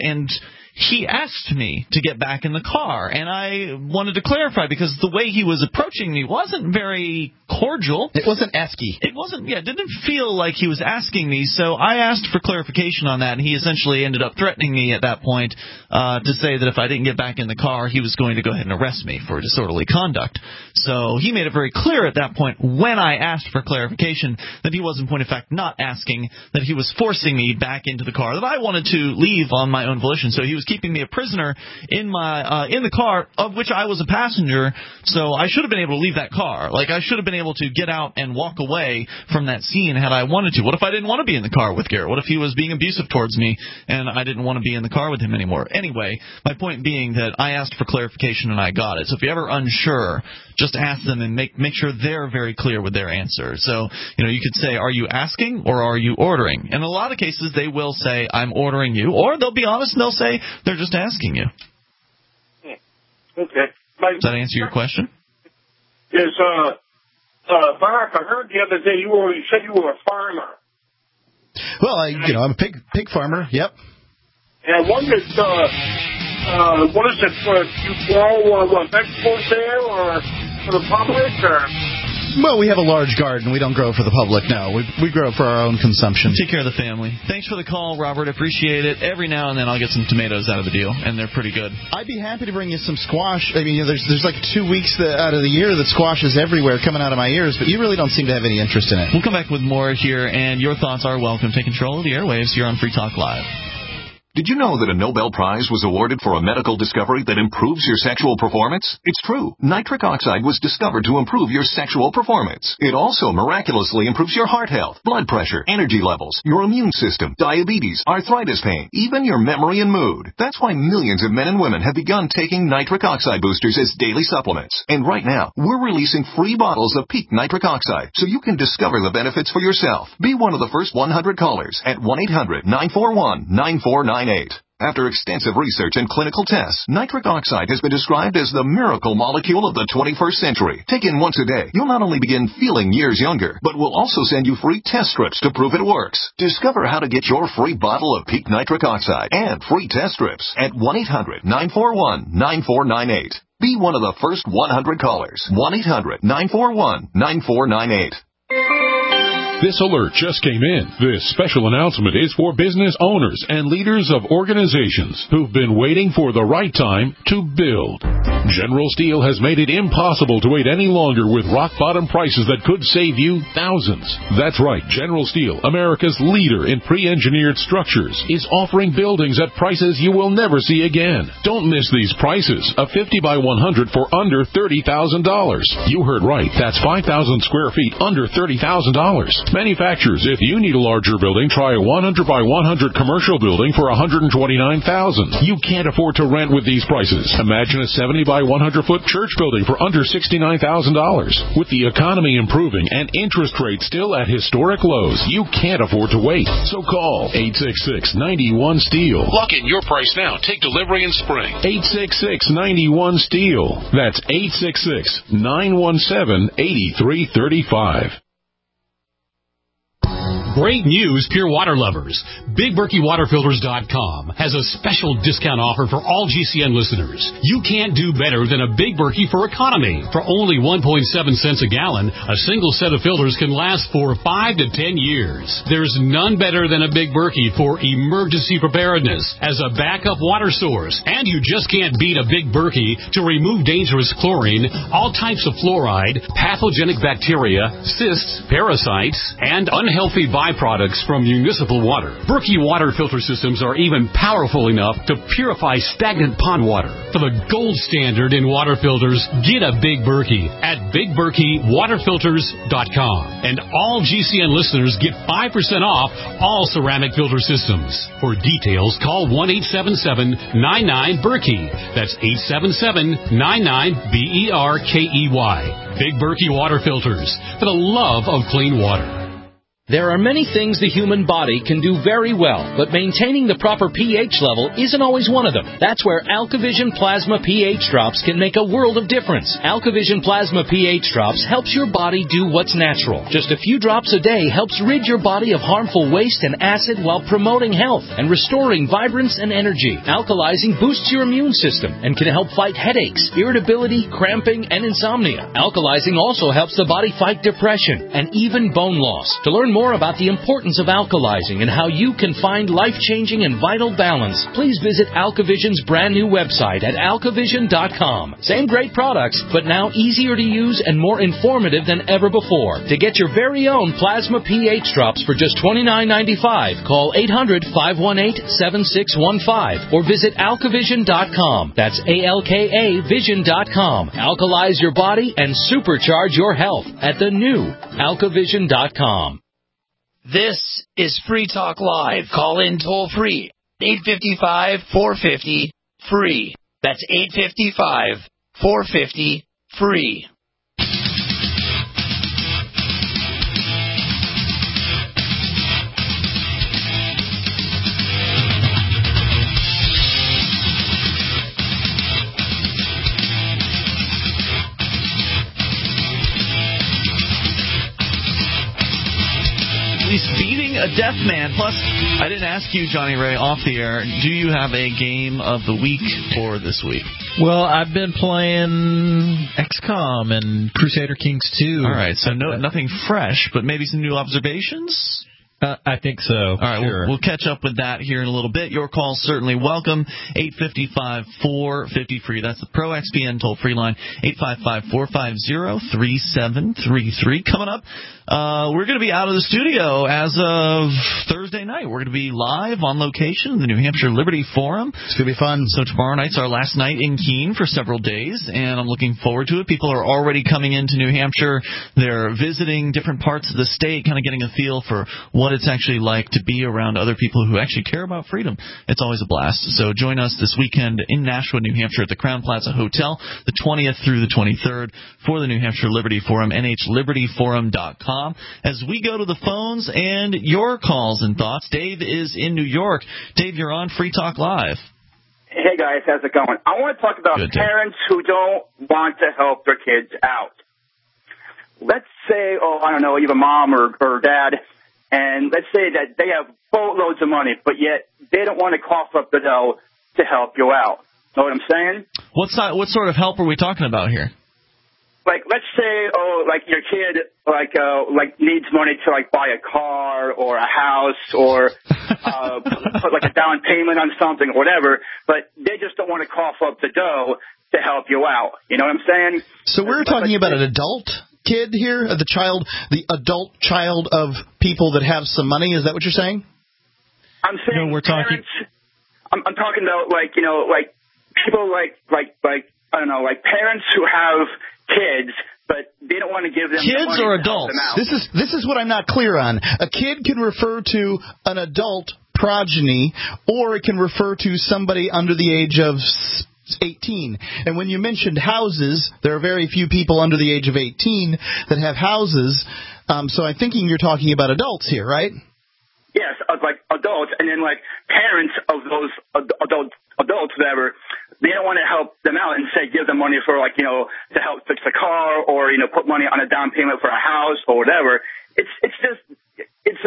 he asked me to get back in the car, and I wanted to clarify because the way he was approaching me wasn't very cordial. It wasn't asky. It wasn't, it didn't feel like he was asking me, so I asked for clarification on that, and he essentially ended up threatening me at that point to say that if I didn't get back in the car, he was going to go ahead and arrest me for disorderly conduct. So he made it very clear at that point when I asked for clarification that he was in point of fact not asking, that he was forcing me back into the car, that I wanted to leave on my own volition. So he was keeping me a prisoner in the car, of which I was a passenger, so I should have been able to leave that car. Like, I should have been able to get out and walk away from that scene had I wanted to. What if I didn't want to be in the car with Garrett? What if he was being abusive towards me and I didn't want to be in the car with him anymore? Anyway, my point being that I asked for clarification and I got it. So if you're ever unsure, just ask them and make sure they're very clear with their answer. So, you could say, are you asking or are you ordering? In a lot of cases, they will say, I'm ordering you, or they'll be honest and they'll say, they're just asking you. Okay. Does that answer your question? Yes, Mark, I heard the other day you said you were a farmer. Well, I'm a pig farmer. Yep. And I wondered, what is it for? You grow vegetables there, or for the public, or? Well, we have a large garden. We don't grow for the public, no. We grow for our own consumption. Take care of the family. Thanks for the call, Robert. Appreciate it. Every now and then I'll get some tomatoes out of the deal, and they're pretty good. I'd be happy to bring you some squash. I mean, there's like 2 weeks out of the year that squash is everywhere coming out of my ears, but you really don't seem to have any interest in it. We'll come back with more here, and your thoughts are welcome. Take control of the airwaves here on Free Talk Live. Did you know that a Nobel Prize was awarded for a medical discovery that improves your sexual performance? It's true. Nitric oxide was discovered to improve your sexual performance. It also miraculously improves your heart health, blood pressure, energy levels, your immune system, diabetes, arthritis pain, even your memory and mood. That's why millions of men and women have begun taking nitric oxide boosters as daily supplements. And right now, we're releasing free bottles of Peak Nitric Oxide so you can discover the benefits for yourself. Be one of the first 100 callers at 1-800-941-9498. After extensive research and clinical tests, nitric oxide has been described as the miracle molecule of the 21st century. Taken once a day, you'll not only begin feeling years younger, but we'll also send you free test strips to prove it works. Discover how to get your free bottle of Peak Nitric Oxide and free test strips at 1-800-941-9498. Be one of the first 100 callers. 1-800-941-9498. This alert just came in. This special announcement is for business owners and leaders of organizations who've been waiting for the right time to build. General Steel has made it impossible to wait any longer with rock-bottom prices that could save you thousands. That's right. General Steel, America's leader in pre-engineered structures, is offering buildings at prices you will never see again. Don't miss these prices. A 50 by 100 for under $30,000. You heard right. That's 5,000 square feet under $30,000. Manufacturers, if you need a larger building, try a 100 by 100 commercial building for $129,000. You can't afford to rent with these prices. Imagine a 70 by 100 foot church building for under $69,000. With the economy improving and interest rates still at historic lows, you can't afford to wait. So call 866-91-STEEL. Lock in your price now. Take delivery in spring. 866-91-STEEL. That's 866-917-8335. Great news, pure water lovers. BigBerkeyWaterFilters.com has a special discount offer for all GCN listeners. You can't do better than a Big Berkey for economy. For only 1.7 cents a gallon, a single set of filters can last for 5 to 10 years. There's none better than a Big Berkey for emergency preparedness as a backup water source. And you just can't beat a Big Berkey to remove dangerous chlorine, all types of fluoride, pathogenic bacteria, cysts, parasites, and unhealthy byproducts from municipal water. Berkey water filter systems are even powerful enough to purify stagnant pond water. For the gold standard in water filters, get a Big Berkey at BigBerkeyWaterFilters.com. And all GCN listeners get 5% off all ceramic filter systems. For details, call 1-877-99-BERKEY. That's 877-99-BERKEY. Big Berkey Water Filters, for the love of clean water. There are many things the human body can do very well, but maintaining the proper pH level isn't always one of them. That's where AlkaVision Plasma pH Drops can make a world of difference. AlkaVision Plasma pH Drops helps your body do what's natural. Just a few drops a day helps rid your body of harmful waste and acid while promoting health and restoring vibrance and energy. Alkalizing boosts your immune system and can help fight headaches, irritability, cramping, and insomnia. Alkalizing also helps the body fight depression and even bone loss. To learn more about the importance of alkalizing and how you can find life-changing and vital balance, please visit AlkaVision's brand new website at alkavision.com. Same great products, but now easier to use and more informative than ever before. To get your very own Plasma pH Drops for just $29.95, call 800-518-7615 or visit alkavision.com. That's ALKA Vision.com. Alkalize your body and supercharge your health at the new alkavision.com. This is Free Talk Live. Call in toll free. 855-450-FREE. That's 855-450-FREE. He's beating a deaf man. Plus, I didn't ask you, Johnny Ray, off the air, do you have a game of the week for this week? Well, I've been playing XCOM and Crusader Kings 2. All right, so nothing fresh, but maybe some new observations? I think so. All right, sure. We'll catch up with that here in a little bit. Your call's certainly welcome. 855-450-FREE. That's the Pro XPN toll-free line. 855-450-3733. Coming up, we're going to be out of the studio as of Thursday night. We're going to be live on location in the New Hampshire Liberty Forum. It's going to be fun. So tomorrow night's our last night in Keene for several days, and I'm looking forward to it. People are already coming into New Hampshire. They're visiting different parts of the state, kind of getting a feel for what it's actually like to be around other people who actually care about freedom. It's always a blast. So join us this weekend in Nashua, New Hampshire at the Crown Plaza Hotel, the 20th through the 23rd for the New Hampshire Liberty Forum, NHLibertyForum.com. As we go to the phones and your calls and thoughts, Dave is in New York. Dave, you're on Free Talk Live. Hey, guys. How's it going? I want to talk about parents who don't want to help their kids out. Let's say, I don't know, you have a mom or dad, and let's say that they have boatloads of money, but yet they don't want to cough up the dough to help you out. Know what I'm saying? What sort of help are we talking about here? Like, let's say, your kid, needs money to, buy a car or a house or put, a down payment on something or whatever, but they just don't want to cough up the dough to help you out. You know what I'm saying? So we're talking about an adult kid here, the adult child of people that have some money. Is that what you're saying? I'm saying we're parents. I'm talking about people I don't know, parents who have kids, but they don't want to give them kids the money or to help adults. them out. This is what I'm not clear on. A kid can refer to an adult progeny, or it can refer to somebody under the age of 18. And when you mentioned houses, there are very few people under the age of 18 that have houses. So I'm thinking you're talking about adults here, right? Yes, adults, and then parents of those adults, whatever. They don't want to help them out and say give them money for to help fix a car or put money on a down payment for a house or whatever. It's just wrong.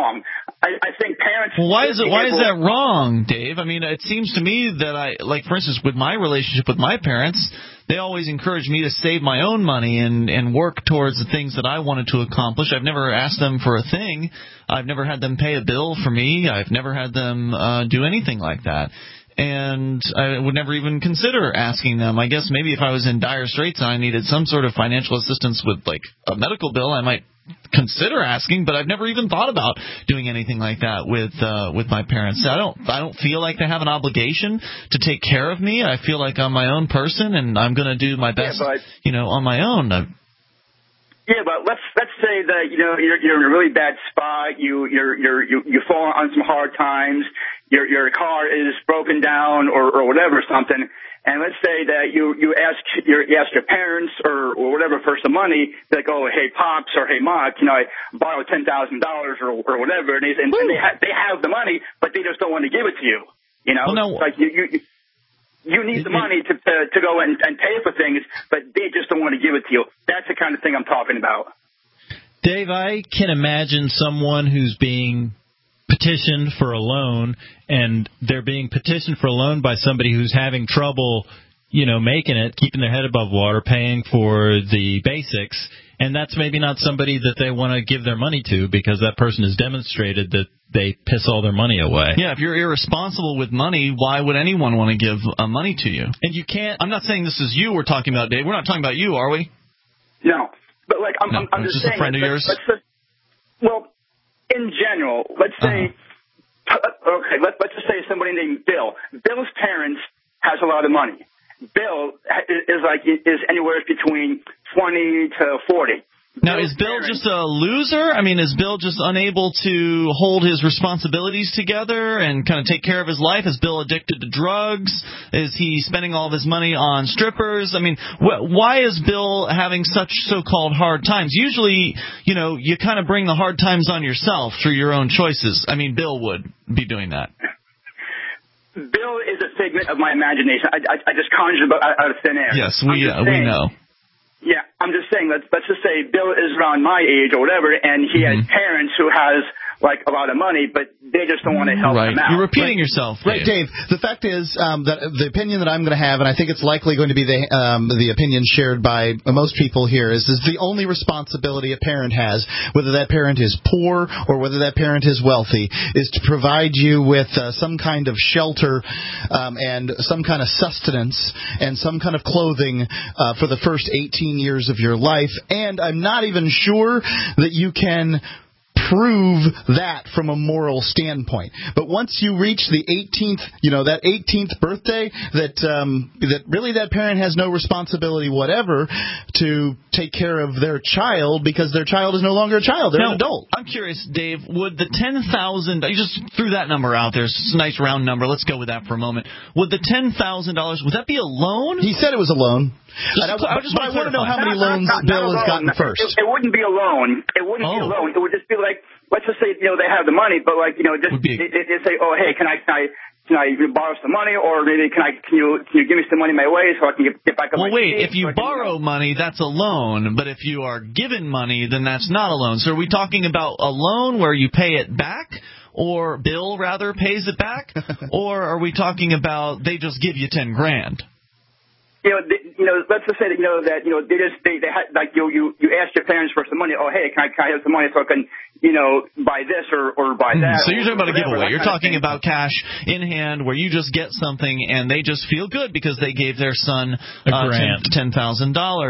wrong. I think parents. Well, why is that wrong, Dave? I mean, it seems to me that for instance, with my relationship with my parents, they always encouraged me to save my own money and work towards the things that I wanted to accomplish. I've never asked them for a thing. I've never had them pay a bill for me. I've never had them do anything like that. And I would never even consider asking them. I guess maybe if I was in dire straits and I needed some sort of financial assistance with, like, a medical bill, I might consider asking, but I've never even thought about doing anything like that with my parents. I don't feel like they have an obligation to take care of me. I feel like I'm my own person, and I'm going to do my best, on my own. Yeah, but let's say that you're in a really bad spot. You fall on some hard times. Your car is broken down or whatever something. And let's say that you ask your parents or whatever for some money, like, oh, hey, Pops or hey, Ma, I borrow $10,000 or whatever, and they have the money, but they just don't want to give it to you. Like you need the money to go and pay for things, but they just don't want to give it to you. That's the kind of thing I'm talking about. Dave, I can imagine someone who's being petitioned for a loan, and they're being petitioned for a loan by somebody who's having trouble, making it, keeping their head above water, paying for the basics, and that's maybe not somebody that they want to give their money to because that person has demonstrated that they piss all their money away. Yeah, if you're irresponsible with money, why would anyone want to give money to you? And you can't. I'm not saying this is you we're talking about, Dave. We're not talking about you, are we? No, but I'm just saying. A friend of yours? In general, let's say, let's just say somebody named Bill. Bill's parents has a lot of money. Bill is anywhere between 20 to 40. Now, is Bill just a loser? I mean, is Bill just unable to hold his responsibilities together and kind of take care of his life? Is Bill addicted to drugs? Is he spending all of his money on strippers? I mean, why is Bill having such so-called hard times? Usually, you kind of bring the hard times on yourself through your own choices. I mean, Bill would be doing that. Bill is a figment of my imagination. I just conjured out of thin air. Yes, we know. Yeah, I'm just saying, let's just say Bill is around my age or whatever, and he has parents who has, a lot of money, but they just don't want to help him out. You're repeating yourself, Dave. Right, Dave. The fact is that the opinion that I'm going to have, and I think it's likely going to be the opinion shared by most people here, is the only responsibility a parent has, whether that parent is poor or whether that parent is wealthy, is to provide you with some kind of shelter and some kind of sustenance and some kind of clothing for the first 18 years of your life. And I'm not even sure that you can prove that from a moral standpoint. But once you reach the 18th, that 18th birthday, that really that parent has no responsibility whatever to take care of their child because their child is no longer a child. They're an adult. I'm curious, Dave, would the $10,000, you just threw that number out there, it's a nice round number, let's go with that for a moment. Would the $10,000, would that be a loan? He said it was a loan. I want to know how many loans Bill has gotten first. It wouldn't be a loan. It wouldn't be a loan. It would just be like, let's just say, they have the money, but they say, oh, hey, can I borrow some money, or maybe can you give me some money my way so I can get back on my feet? If you borrow money, that's a loan, but if you are given money, then that's not a loan. So are we talking about a loan where you pay it back? Or Bill rather pays it back? Or are we talking about they just give you $10,000? Let's just say that they had you asked your parents for some money. Oh, hey, can I have some money so I can buy this or buy that? So you're talking about a giveaway. You're talking about cash in hand where you just get something and they just feel good because they gave their son $10,000. $10,000.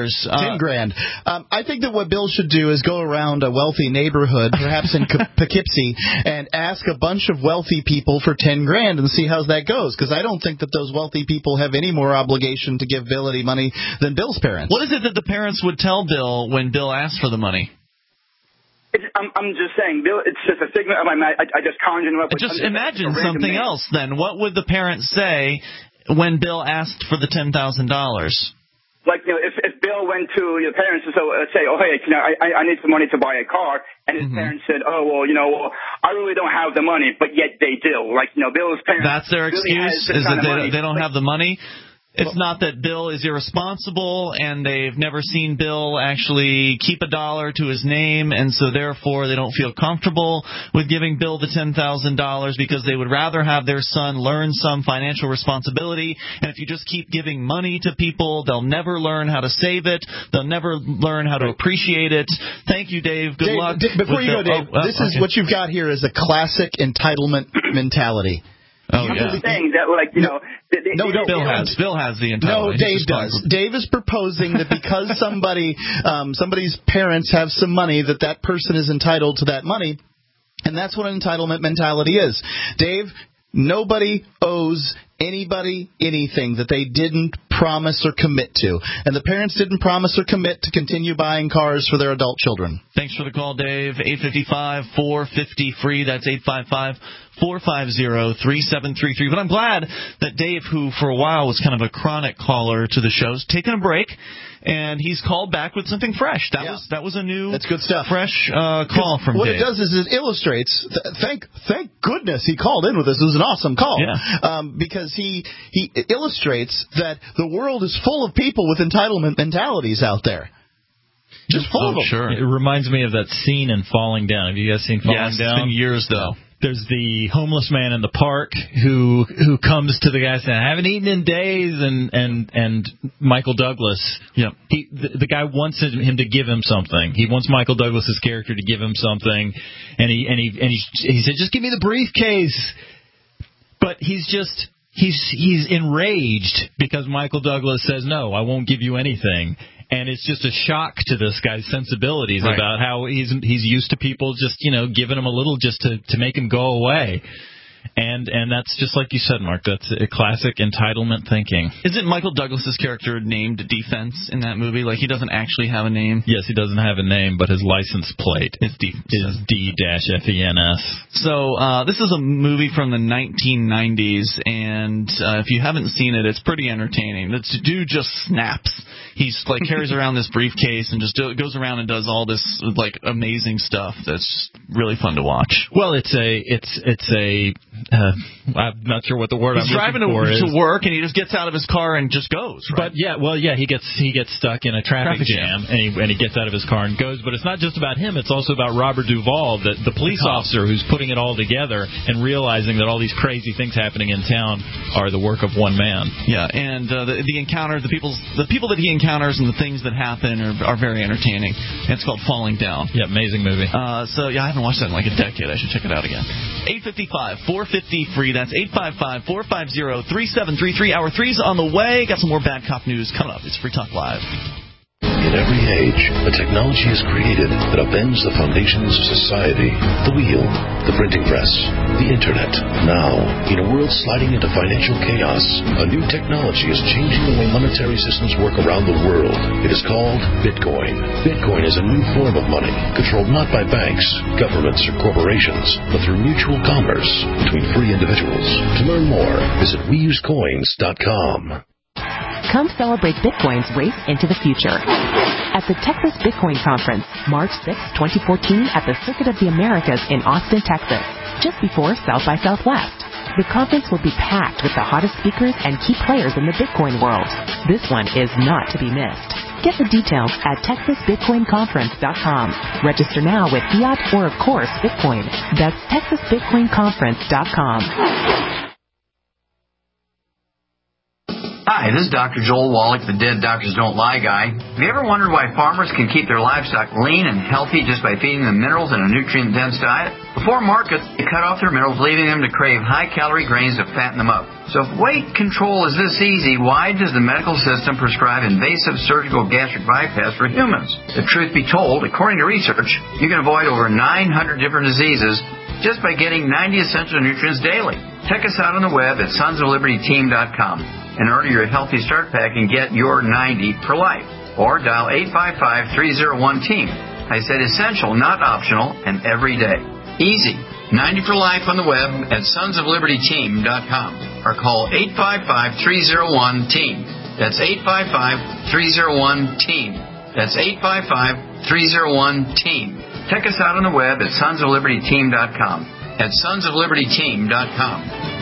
I think that what Bill should do is go around a wealthy neighborhood, perhaps in Poughkeepsie, and ask a bunch of wealthy people for $10,000 and see how that goes. Because I don't think that those wealthy people have any more obligation to give Bill any money than Bill's parents. What is it that the parents would tell Bill when Bill asked for the money? I'm just saying, Bill, it's just a figment of my mind. I just conjured him up. Just imagine something else then. What would the parents say when Bill asked for the $10,000? If Bill went to your parents and say, oh, hey, I need some money to buy a car, and his parents said, oh, well, I really don't have the money, but yet they do. Bill's parents. That's their excuse, is that they don't have the money? It's not that Bill is irresponsible and they've never seen Bill actually keep a dollar to his name, and so therefore they don't feel comfortable with giving Bill the $10,000 because they would rather have their son learn some financial responsibility. And if you just keep giving money to people, they'll never learn how to save it. They'll never learn how to appreciate it. Thank you, Dave. Good luck. Before you go, Dave, this is what you've got here is a classic entitlement mentality. I'm just saying that, like, you know... Bill has the entitlement. No, Dave does. Dave is proposing that because somebody's parents have some money, that person is entitled to that money, and that's what an entitlement mentality is. Dave, nobody owes anybody anything that they didn't promise or commit to. And the parents didn't promise or commit to continue buying cars for their adult children. Thanks for the call, Dave. 855-450-FREE. That's 855-450-3733. But I'm glad that Dave, who for a while was kind of a chronic caller to the show, is taking a break. And he's called back with something fresh. That was a new, that's good stuff. Fresh call from what Dave. What it does is it illustrates. Thank goodness he called in with us. It was an awesome call. Yeah. Because he illustrates that the world is full of people with entitlement mentalities out there. Just full of them. Sure. It reminds me of that scene in Falling Down. Have you guys seen Falling Down? Yes, it's been years though. There's the homeless man in the park who comes to the guy saying, "I haven't eaten in days," and Michael Douglas, the guy wants him to give him something. He wants Michael Douglas's character to give him something, and he said, "Just give me the briefcase." But he's enraged because Michael Douglas says, "No, I won't give you anything." And it's just a shock to this guy's sensibilities about how he's used to people just, giving him a little just to make him go away. And that's just like you said, Mark. That's a classic entitlement thinking. Isn't Michael Douglas's character named Defense in that movie? Like, he doesn't actually have a name? Yes, he doesn't have a name, but his license plate is D-FENS. So this is a movie from the 1990s, and if you haven't seen it, it's pretty entertaining. The dude just snaps. He's like carries around this briefcase and just goes around and does all this like amazing stuff. That's really fun to watch. Well, it's a I'm not sure what the word He's I'm looking for is. He's driving to work, and he just gets out of his car and just goes. Right? But he gets stuck in a traffic jam, and he gets out of his car and goes. But it's not just about him; it's also about Robert Duvall, the police officer who's putting it all together and realizing that all these crazy things happening in town are the work of one man. Yeah, and the encounter, the people that he encounters and the things that happen are very entertaining. And it's called Falling Down. Yeah, amazing movie. I haven't watched that in like a decade. I should check it out again. 855-450-FREE. That's 855-450-3733. Hour 3's on the way. Got some more bad cop news coming up. It's Free Talk Live. In every age, a technology is created that upends the foundations of society. The wheel, the printing press, the internet. Now, in a world sliding into financial chaos, a new technology is changing the way monetary systems work around the world. It is called Bitcoin. Bitcoin is a new form of money, controlled not by banks, governments, or corporations, but through mutual commerce between free individuals. To learn more, visit WeUseCoins.com. Come celebrate Bitcoin's race into the future at the Texas Bitcoin Conference, March 6, 2014, at the Circuit of the Americas in Austin, Texas, just before South by Southwest. The conference will be packed with the hottest speakers and key players in the Bitcoin world. This one is not to be missed. Get the details at TexasBitcoinConference.com. Register now with fiat or, of course, Bitcoin. That's TexasBitcoinConference.com. Hi, this is Dr. Joel Wallach, the Dead Doctors Don't Lie guy. Have you ever wondered why farmers can keep their livestock lean and healthy just by feeding them minerals in a nutrient-dense diet? Before market, they cut off their minerals, leaving them to crave high-calorie grains to fatten them up. So if weight control is this easy, why does the medical system prescribe invasive surgical gastric bypass for humans? The truth be told, according to research, you can avoid over 900 different diseases just by getting 90 essential nutrients daily. Check us out on the web at sonsoflibertyteam.com. and order your Healthy Start Pack and get your 90 for life. Or dial 855-301-TEAM. I said essential, not optional, and every day. Easy. 90 for life on the web at sonsoflibertyteam.com. Or call 855-301-TEAM. That's 855-301-TEAM. That's 855-301-TEAM. Check us out on the web at sonsoflibertyteam.com. At sonsoflibertyteam.com.